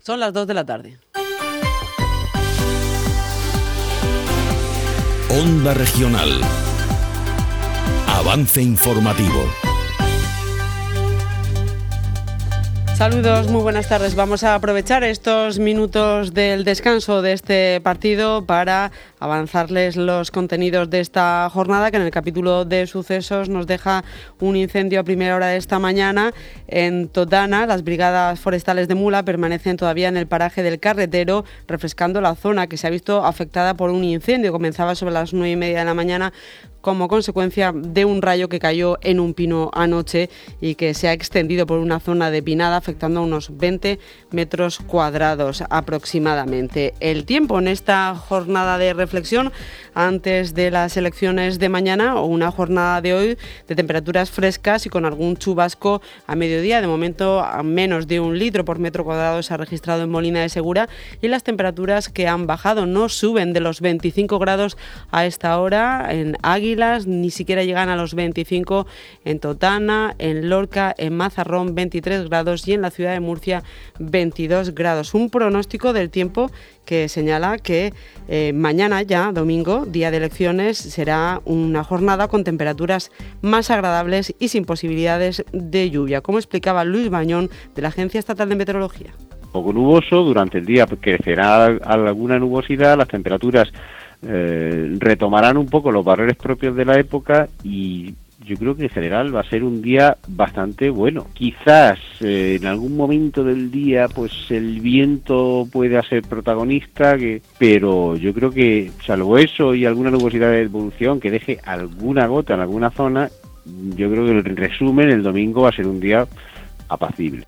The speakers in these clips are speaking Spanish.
Son las 2 de la tarde. Onda Regional. Avance informativo. Saludos, muy buenas tardes. Vamos a aprovechar estos minutos del descanso de este partido para avanzarles los contenidos de esta jornada, que en el capítulo de sucesos nos deja un incendio a primera hora de esta mañana en Totana. Las brigadas forestales de Mula permanecen todavía en el paraje del Carretero, refrescando la zona que se ha visto afectada por un incendio. Comenzaba sobre las 9:30 de la mañana como consecuencia de un rayo que cayó en un pino anoche y que se ha extendido por una zona de pinada, afectando a unos 20 metros cuadrados aproximadamente. El tiempo en esta jornada de reflexión antes de las elecciones de mañana, o una jornada de hoy de temperaturas frescas y con algún chubasco a mediodía. De momento, a menos de 1 litro por metro cuadrado se ha registrado en Molina de Segura, y las temperaturas que han bajado no suben de los 25 grados a esta hora en Águilas, ni siquiera llegan a los 25 en Totana, en Lorca, en Mazarrón 23 grados y en la ciudad de Murcia 22 grados. Un pronóstico del tiempo que señala que mañana ya, domingo, día de elecciones, será una jornada con temperaturas más agradables y sin posibilidades de lluvia, como explicaba Luis Bañón de la Agencia Estatal de Meteorología. Un poco nuboso, durante el día crecerá alguna nubosidad, las temperaturas retomarán un poco los valores propios de la época y yo creo que en general va a ser un día bastante bueno. Quizás en algún momento del día pues el viento pueda ser protagonista, pero yo creo que salvo eso y alguna nubosidad de evolución que deje alguna gota en alguna zona, yo creo que en resumen el domingo va a ser un día apacible.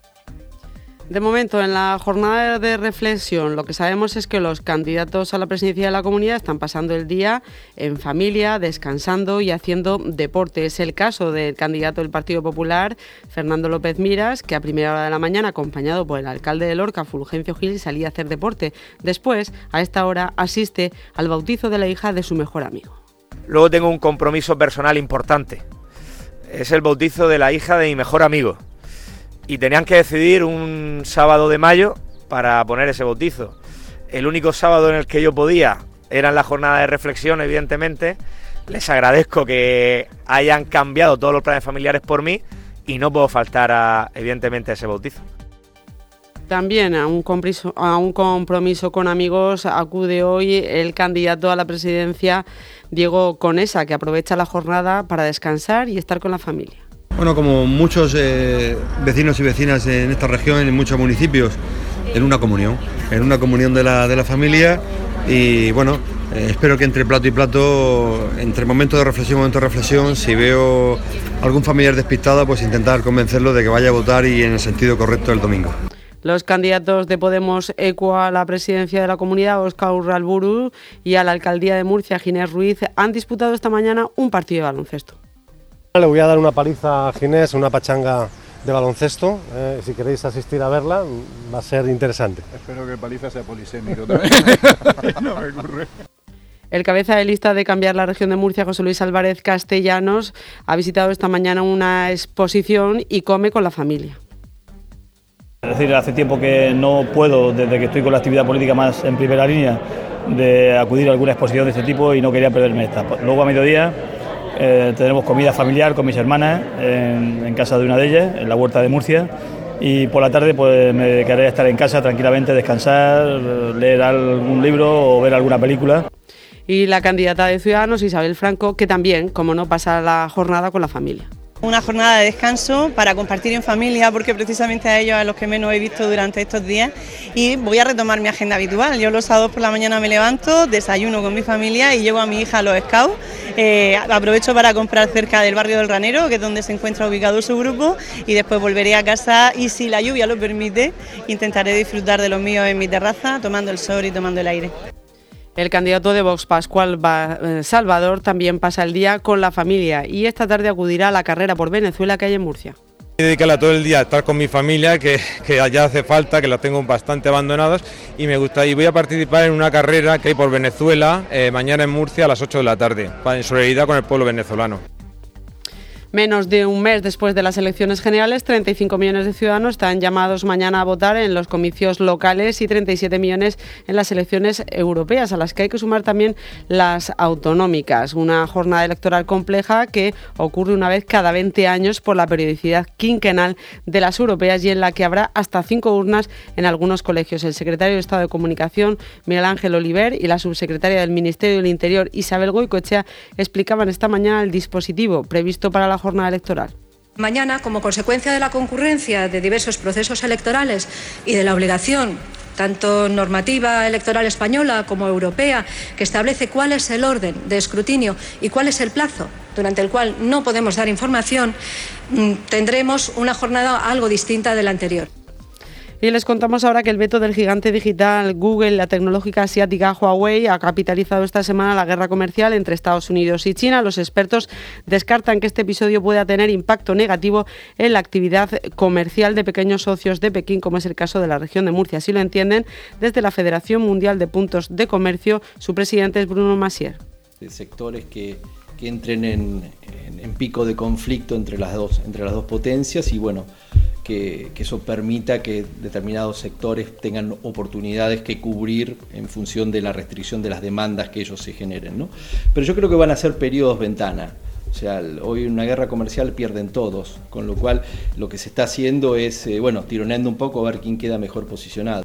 De momento, en la jornada de reflexión, lo que sabemos es que los candidatos a la presidencia de la comunidad están pasando el día en familia, descansando y haciendo deporte. Es el caso del candidato del Partido Popular, Fernando López Miras, que a primera hora de la mañana, acompañado por el alcalde de Lorca, Fulgencio Gil, salía a hacer deporte. Después, a esta hora, asiste al bautizo de la hija de su mejor amigo. Luego tengo un compromiso personal importante. Es el bautizo de la hija de mi mejor amigo. Y tenían que decidir un sábado de mayo para poner ese bautizo. El único sábado en el que yo podía era en la jornada de reflexión, evidentemente. Les agradezco que hayan cambiado todos los planes familiares por mí y no puedo faltar evidentemente a ese bautizo. También a un compromiso con amigos acude hoy el candidato a la presidencia, Diego Conesa, que aprovecha la jornada para descansar y estar con la familia. Bueno, como muchos vecinos y vecinas en esta región, en muchos municipios, en una comunión de la familia y bueno, espero que entre plato y plato, entre momento de reflexión y momento de reflexión, si veo algún familiar despistado, pues intentar convencerlo de que vaya a votar y en el sentido correcto el domingo. Los candidatos de Podemos Equo a la presidencia de la comunidad, Óscar Urralburu, y a la alcaldía de Murcia, Ginés Ruiz, han disputado esta mañana un partido de baloncesto. Le voy a dar una paliza a Ginés, una pachanga de baloncesto. Si queréis asistir a verla, va a ser interesante. Espero que el paliza sea polisémico también. No me ocurre. El cabeza de lista de Cambiar la Región de Murcia, José Luis Álvarez Castellanos, ha visitado esta mañana una exposición y come con la familia. Es decir, hace tiempo que no puedo, desde que estoy con la actividad política más en primera línea, de acudir a alguna exposición de este tipo y no quería perderme esta. Luego a mediodía tenemos comida familiar con mis hermanas en casa de una de ellas, en la huerta de Murcia, y por la tarde pues me dedicaré a estar en casa tranquilamente, descansar, leer algún libro o ver alguna película. Y la candidata de Ciudadanos, Isabel Franco, que también, como no, pasa la jornada con la familia. Una jornada de descanso para compartir en familia, porque precisamente a ellos a los que menos he visto durante estos días, y voy a retomar mi agenda habitual. Yo los sábados por la mañana me levanto, desayuno con mi familia y llevo a mi hija a los Scouts. Aprovecho para comprar cerca del barrio del Ranero, que es donde se encuentra ubicado su grupo, y después volveré a casa y, si la lluvia lo permite, intentaré disfrutar de los míos en mi terraza, tomando el sol y tomando el aire. El candidato de Vox, Pascual Salvador, también pasa el día con la familia y esta tarde acudirá a la carrera por Venezuela que hay en Murcia. Dedicarla todo el día a estar con mi familia, que allá hace falta, que las tengo bastante abandonadas, y me gusta, y voy a participar en una carrera que hay por Venezuela mañana en Murcia a las 8 de la tarde, en solidaridad con el pueblo venezolano. Menos de un mes después de las elecciones generales, 35 millones de ciudadanos están llamados mañana a votar en los comicios locales y 37 millones en las elecciones europeas, a las que hay que sumar también las autonómicas. Una jornada electoral compleja que ocurre una vez cada 20 años por la periodicidad quinquenal de las europeas y en la que habrá hasta 5 urnas en algunos colegios. El secretario de Estado de Comunicación, Miguel Ángel Oliver, y la subsecretaria del Ministerio del Interior, Isabel Goicoechea, explicaban esta mañana el dispositivo previsto para la jornada electoral. Mañana, como consecuencia de la concurrencia de diversos procesos electorales y de la obligación, tanto normativa electoral española como europea, que establece cuál es el orden de escrutinio y cuál es el plazo durante el cual no podemos dar información, tendremos una jornada algo distinta de la anterior. Y les contamos ahora que el veto del gigante digital Google, la tecnológica asiática Huawei, ha capitalizado esta semana la guerra comercial entre Estados Unidos y China. Los expertos descartan que este episodio pueda tener impacto negativo en la actividad comercial de pequeños socios de Pekín, como es el caso de la región de Murcia. Así lo entienden desde la Federación Mundial de Puntos de Comercio. Su presidente es Bruno Massier. De sectores que entren en pico de conflicto entre las dos potencias y bueno, que eso permita que determinados sectores tengan oportunidades que cubrir en función de la restricción de las demandas que ellos se generen, ¿no? Pero yo creo que van a ser periodos ventana. O sea, hoy en una guerra comercial pierden todos, con lo cual lo que se está haciendo es, tironeando un poco a ver quién queda mejor posicionado.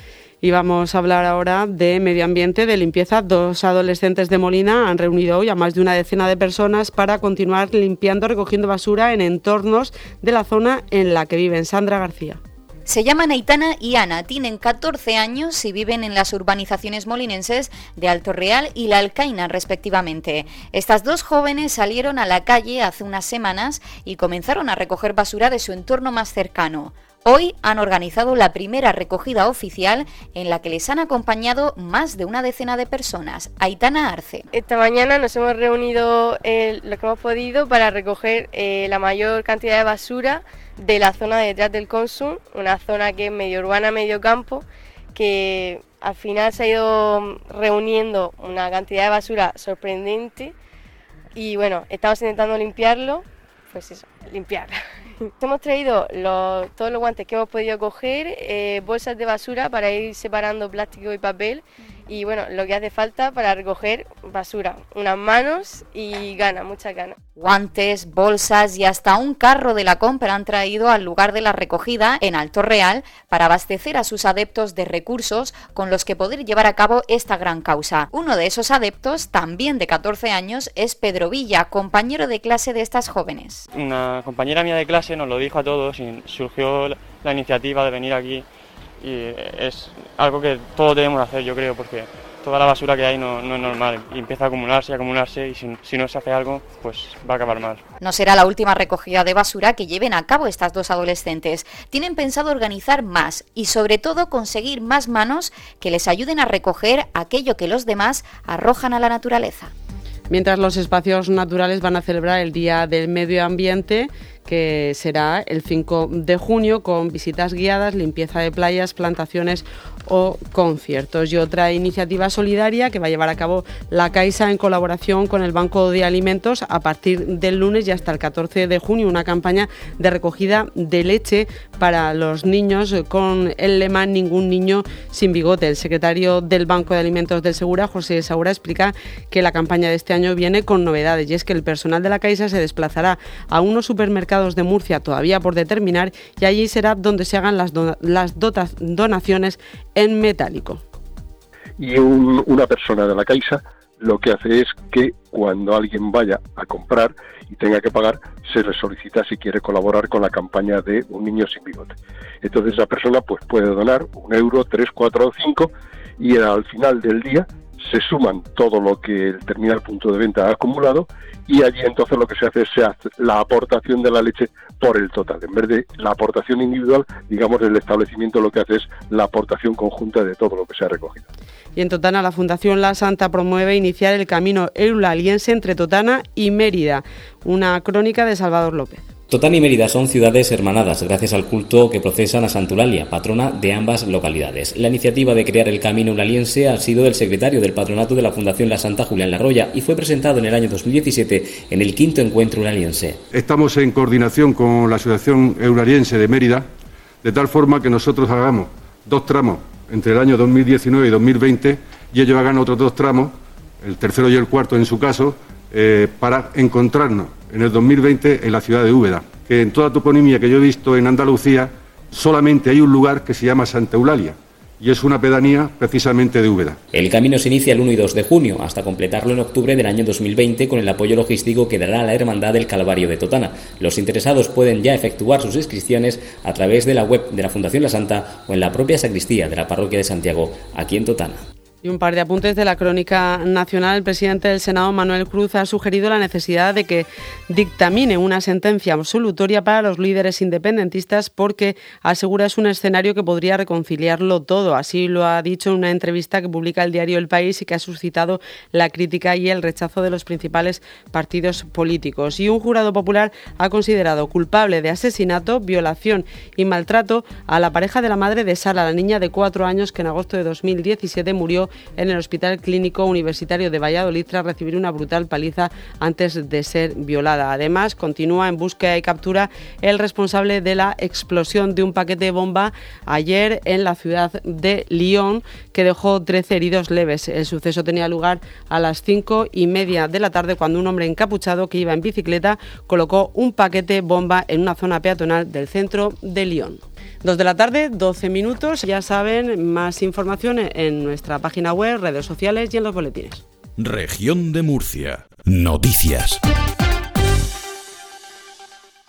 Y vamos a hablar ahora de medio ambiente, de limpieza. 2 adolescentes de Molina han reunido hoy a más de una decena de personas para continuar limpiando, recogiendo basura en entornos de la zona en la que viven. Sandra García. Se llaman Aitana y Ana, tienen 14 años y viven en las urbanizaciones molinenses de Alto Real y La Alcaina, respectivamente. Estas dos jóvenes salieron a la calle hace unas semanas y comenzaron a recoger basura de su entorno más cercano. Hoy han organizado la primera recogida oficial en la que les han acompañado más de una decena de personas. Aitana Arce. Esta mañana nos hemos reunido lo que hemos podido para recoger la mayor cantidad de basura de la zona detrás del Consum, una zona que es medio urbana, medio campo, que al final se ha ido reuniendo una cantidad de basura sorprendente y bueno, estamos intentando limpiarlo, limpiar. Hemos traído todos los guantes que hemos podido coger, bolsas de basura para ir separando plástico y papel y bueno, lo que hace falta para recoger basura, unas manos y ganas, muchas ganas. Guantes, bolsas y hasta un carro de la compra han traído al lugar de la recogida en Alto Real para abastecer a sus adeptos de recursos con los que poder llevar a cabo esta gran causa. Uno de esos adeptos, también de 14 años, es Pedro Villa, compañero de clase de estas jóvenes. Una compañera mía de clase nos lo dijo a todos y surgió la iniciativa de venir aquí y es algo que todos debemos hacer, yo creo, porque toda la basura que hay no es normal y empieza a acumularse y si no se hace algo, pues va a acabar mal. No será la última recogida de basura que lleven a cabo estas dos adolescentes. Tienen pensado organizar más y sobre todo conseguir más manos que les ayuden a recoger aquello que los demás arrojan a la naturaleza. Mientras los espacios naturales van a celebrar el Día del Medio Ambiente, que será el 5 de junio, con visitas guiadas, limpieza de playas, plantaciones o conciertos. Y otra iniciativa solidaria que va a llevar a cabo la Caixa en colaboración con el Banco de Alimentos a partir del lunes y hasta el 14 de junio, una campaña de recogida de leche para los niños con el lema Ningún niño sin bigote. El secretario del Banco de Alimentos del Segura, José Saura, explica que la campaña de este año viene con novedades y es que el personal de la Caixa se desplazará a unos supermercados de Murcia todavía por determinar y allí será donde se hagan las donaciones en metálico. Y una persona de la Caixa lo que hace es que cuando alguien vaya a comprar y tenga que pagar, se le solicita si quiere colaborar con la campaña de Un niño sin bigote. Entonces esa persona pues puede donar 1 euro, 3, 4 o 5 y al final del día se suman todo lo que el terminal punto de venta ha acumulado y allí entonces lo que se hace es la aportación de la leche por el total. En vez de la aportación individual, digamos, el establecimiento lo que hace es la aportación conjunta de todo lo que se ha recogido. Y en Totana, la Fundación La Santa promueve iniciar el camino eulaliense entre Totana y Mérida. Una crónica de Salvador López. Totana y Mérida son ciudades hermanadas gracias al culto que profesan a Santa Eulalia, patrona de ambas localidades. La iniciativa de crear el Camino Eulaliense ha sido del secretario del patronato de la Fundación La Santa, Julián Larroya, y fue presentado en el año 2017 en el 5º Encuentro Eulaliense. Estamos en coordinación con la Asociación Eulaliense de Mérida, de tal forma que nosotros hagamos 2 tramos entre el año 2019 y 2020 y ellos hagan otros 2 tramos, el tercero y el cuarto en su caso, para encontrarnos en el 2020 en la ciudad de Úbeda, que en toda toponimia que yo he visto en Andalucía solamente hay un lugar que se llama Santa Eulalia y es una pedanía precisamente de Úbeda. El camino se inicia el 1 y 2 de junio hasta completarlo en octubre del año 2020 con el apoyo logístico que dará la Hermandad del Calvario de Totana. Los interesados pueden ya efectuar sus inscripciones a través de la web de la Fundación La Santa o en la propia sacristía de la Parroquia de Santiago, aquí en Totana. Y un par de apuntes de la crónica nacional. El presidente del Senado, Manuel Cruz, ha sugerido la necesidad de que dictamine una sentencia absolutoria para los líderes independentistas porque asegura es un escenario que podría reconciliarlo todo. Así lo ha dicho en una entrevista que publica el diario El País y que ha suscitado la crítica y el rechazo de los principales partidos políticos. Y un jurado popular ha considerado culpable de asesinato, violación y maltrato a la pareja de la madre de Sara, la niña de 4 años que en agosto de 2017 murió en el Hospital Clínico Universitario de Valladolid tras recibir una brutal paliza antes de ser violada. Además, continúa en búsqueda y captura el responsable de la explosión de un paquete de bomba ayer en la ciudad de Lyon, que dejó 13 heridos leves. El suceso tenía lugar a las 5:30 de la tarde cuando un hombre encapuchado que iba en bicicleta colocó un paquete bomba en una zona peatonal del centro de Lyon. 2 de la tarde, 12 minutos. Ya saben, más información en nuestra página web, redes sociales y en los boletines. Región de Murcia. Noticias.